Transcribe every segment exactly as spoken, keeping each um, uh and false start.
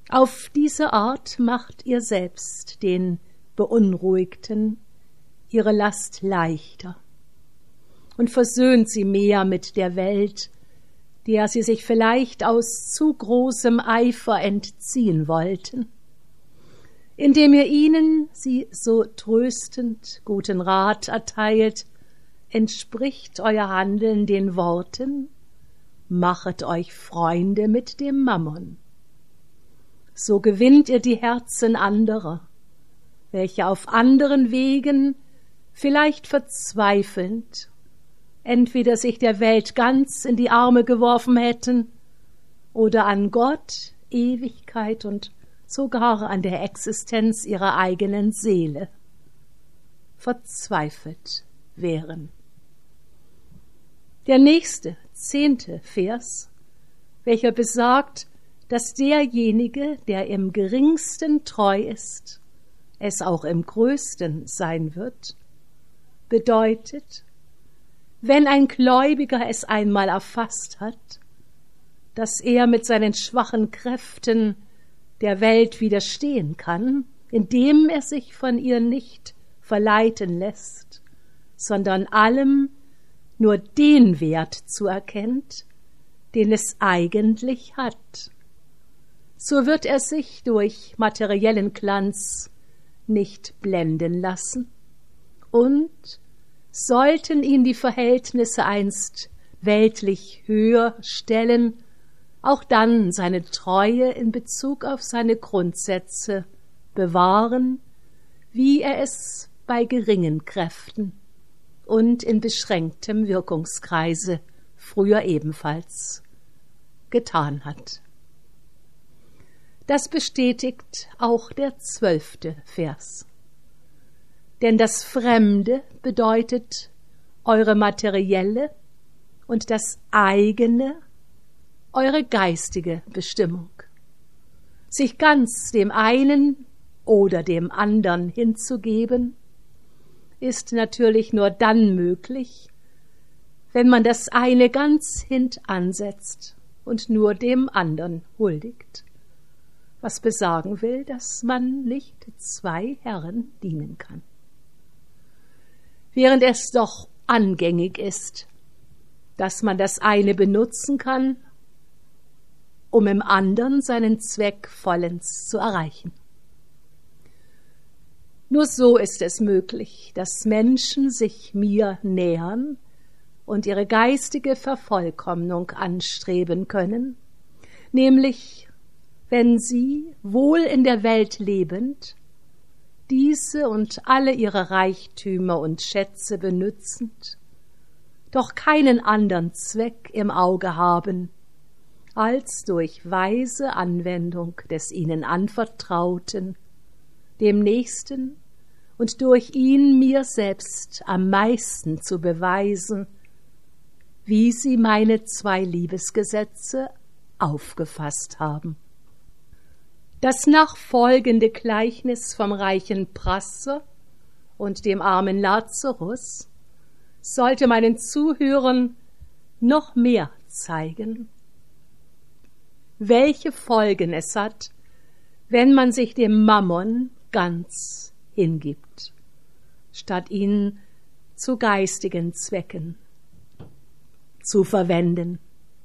Auf diese Art macht ihr selbst den Beunruhigten ihre Last leichter und versöhnt sie mehr mit der Welt, der sie sich vielleicht aus zu großem Eifer entziehen wollten, indem ihr ihnen sie so tröstend guten Rat erteilt, entspricht euer Handeln den Worten: Machet euch Freunde mit dem Mammon. So gewinnt ihr die Herzen anderer, welche auf anderen Wegen, vielleicht verzweifelnd, entweder sich der Welt ganz in die Arme geworfen hätten oder an Gott, Ewigkeit und sogar an der Existenz ihrer eigenen Seele verzweifelt wären. Der nächste, zehnte Vers, welcher besagt, dass derjenige, der im geringsten treu ist, es auch im größten sein wird, bedeutet, wenn ein Gläubiger es einmal erfasst hat, dass er mit seinen schwachen Kräften der Welt widerstehen kann, indem er sich von ihr nicht verleiten lässt, sondern allem nur den Wert zuerkennt, den es eigentlich hat, so wird er sich durch materiellen Glanz nicht blenden lassen, und sollten ihn die Verhältnisse einst weltlich höher stellen, auch dann seine Treue in Bezug auf seine Grundsätze bewahren, wie er es bei geringen Kräften und in beschränktem Wirkungskreise früher ebenfalls getan hat. Das bestätigt auch der zwölfte Vers. Denn das Fremde bedeutet eure materielle und das eigene eure geistige Bestimmung. Sich ganz dem einen oder dem andern hinzugeben, ist natürlich nur dann möglich, wenn man das eine ganz hintansetzt und nur dem andern huldigt, was besagen will, dass man nicht zwei Herren dienen kann. Während es doch angängig ist, dass man das eine benutzen kann, um im anderen seinen Zweck vollends zu erreichen. Nur so ist es möglich, dass Menschen sich mir nähern und ihre geistige Vervollkommnung anstreben können, nämlich wenn sie, wohl in der Welt lebend, diese und alle ihre Reichtümer und Schätze benützend, doch keinen andern Zweck im Auge haben, als durch weise Anwendung des ihnen Anvertrauten, dem Nächsten und durch ihn mir selbst am meisten zu beweisen, wie sie meine zwei Liebesgesetze aufgefasst haben. Das nachfolgende Gleichnis vom reichen Prasser und dem armen Lazarus sollte meinen Zuhörern noch mehr zeigen, welche Folgen es hat, wenn man sich dem Mammon ganz hingibt, statt ihn zu geistigen Zwecken zu verwenden.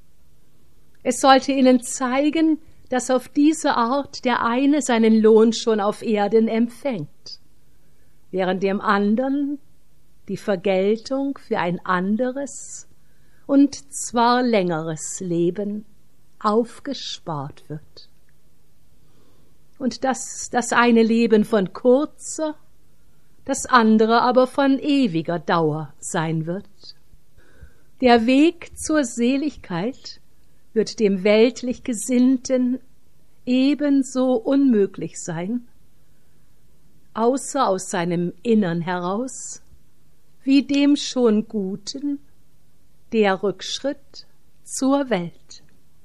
Es sollte ihnen zeigen, dass auf diese Art der eine seinen Lohn schon auf Erden empfängt, während dem anderen die Vergeltung für ein anderes und zwar längeres Leben aufgespart wird. Und dass das eine Leben von kurzer, das andere aber von ewiger Dauer sein wird. Der Weg zur Seligkeit wird dem weltlich Gesinnten ebenso unmöglich sein, außer aus seinem Innern heraus, wie dem schon Guten der Rückschritt zur Welt.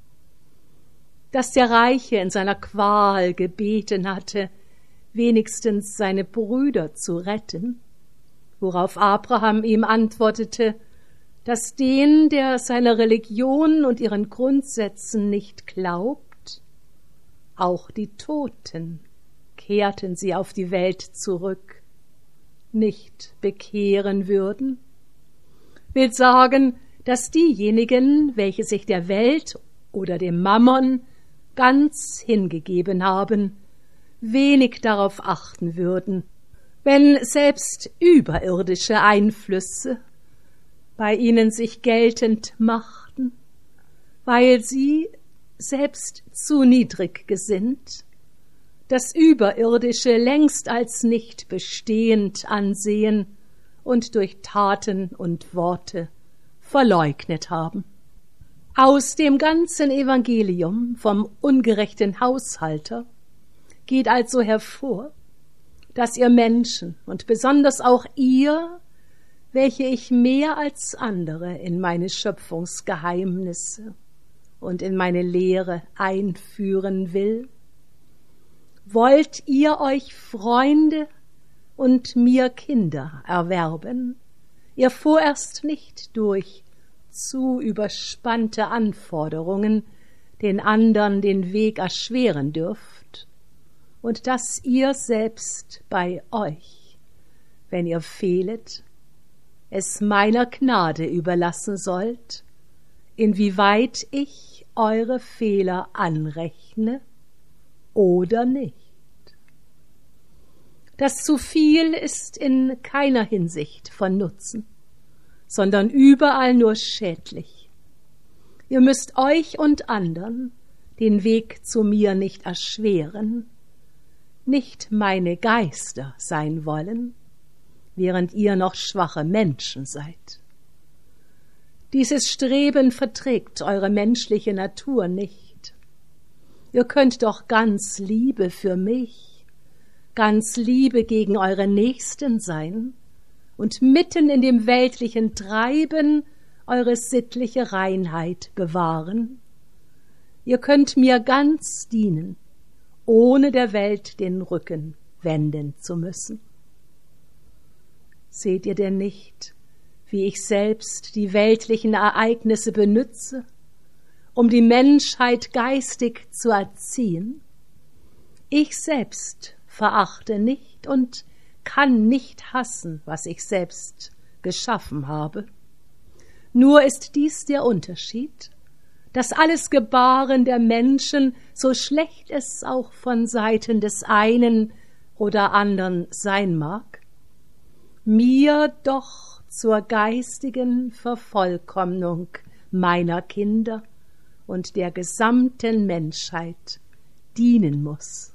Dass der Reiche in seiner Qual gebeten hatte, wenigstens seine Brüder zu retten, worauf Abraham ihm antwortete, dass den, der seiner Religion und ihren Grundsätzen nicht glaubt, auch die Toten kehrten sie auf die Welt zurück, nicht bekehren würden, will sagen, dass diejenigen, welche sich der Welt oder dem Mammon ganz hingegeben haben, wenig darauf achten würden, wenn selbst überirdische Einflüsse bei ihnen sich geltend machten, weil sie, selbst zu niedrig gesinnt, das Überirdische längst als nicht bestehend ansehen und durch Taten und Worte verleugnet haben. Aus dem ganzen Evangelium vom ungerechten Haushalter geht also hervor, dass ihr Menschen und besonders auch ihr, welche ich mehr als andere in meine Schöpfungsgeheimnisse und in meine Lehre einführen will, wollt ihr euch Freunde und mir Kinder erwerben, ihr vorerst nicht durch zu überspannte Anforderungen den andern den Weg erschweren dürft, und dass ihr selbst bei euch, wenn ihr fehlet, es meiner Gnade überlassen sollt, inwieweit ich eure Fehler anrechne oder nicht. Das zu viel ist in keiner Hinsicht von Nutzen, sondern überall nur schädlich. Ihr müsst euch und andern den Weg zu mir nicht erschweren, nicht meine Geister sein wollen, während ihr noch schwache Menschen seid. Dieses Streben verträgt eure menschliche Natur nicht. Ihr könnt doch ganz Liebe für mich, ganz Liebe gegen eure Nächsten sein und mitten in dem weltlichen Treiben eure sittliche Reinheit bewahren. Ihr könnt mir ganz dienen, ohne der Welt den Rücken wenden zu müssen. Seht ihr denn nicht, wie ich selbst die weltlichen Ereignisse benütze, um die Menschheit geistig zu erziehen? Ich selbst verachte nicht und kann nicht hassen, was ich selbst geschaffen habe. Nur ist dies der Unterschied, dass alles Gebaren der Menschen, so schlecht es auch von Seiten des einen oder andern sein mag, mir doch zur geistigen Vervollkommnung meiner Kinder und der gesamten Menschheit dienen muss.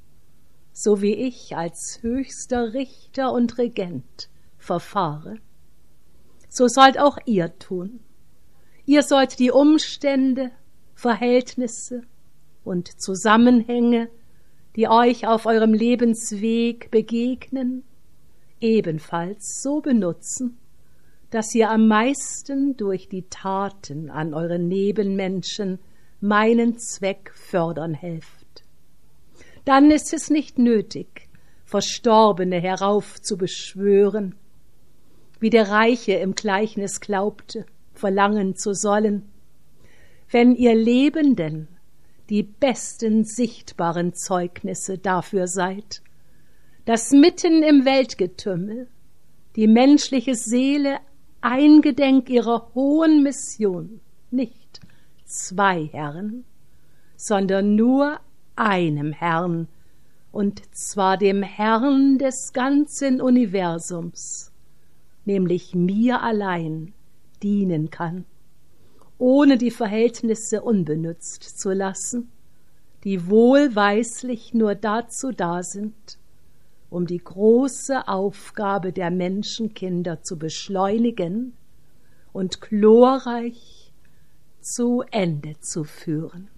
So wie ich als höchster Richter und Regent verfahre, so sollt auch ihr tun. Ihr sollt die Umstände, Verhältnisse und Zusammenhänge, die euch auf eurem Lebensweg begegnen, ebenfalls so benutzen, dass ihr am meisten durch die Taten an eure Nebenmenschen meinen Zweck fördern helft. Dann ist es nicht nötig, Verstorbene heraufzubeschwören, wie der Reiche im Gleichnis glaubte, verlangen zu sollen, wenn ihr Lebenden die besten sichtbaren Zeugnisse dafür seid, dass mitten im Weltgetümmel die menschliche Seele eingedenk ihrer hohen Mission nicht zwei Herren, sondern nur einem Herrn, und zwar dem Herrn des ganzen Universums, nämlich mir allein, dienen kann, ohne die Verhältnisse unbenützt zu lassen, die wohlweislich nur dazu da sind, um die große Aufgabe der Menschenkinder zu beschleunigen und glorreich zu Ende zu führen.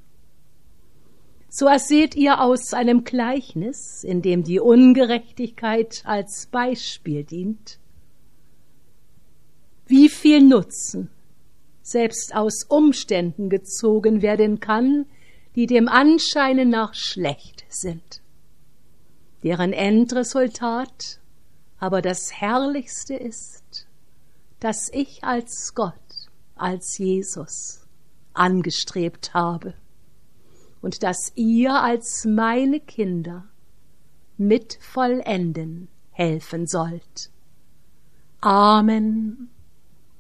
So erseht ihr aus einem Gleichnis, in dem die Ungerechtigkeit als Beispiel dient, wie viel Nutzen selbst aus Umständen gezogen werden kann, die dem Anscheine nach schlecht sind, deren Endresultat aber das Herrlichste ist, das ich als Gott, als Jesus angestrebt habe, und dass ihr als meine Kinder mit vollenden helfen sollt. Amen.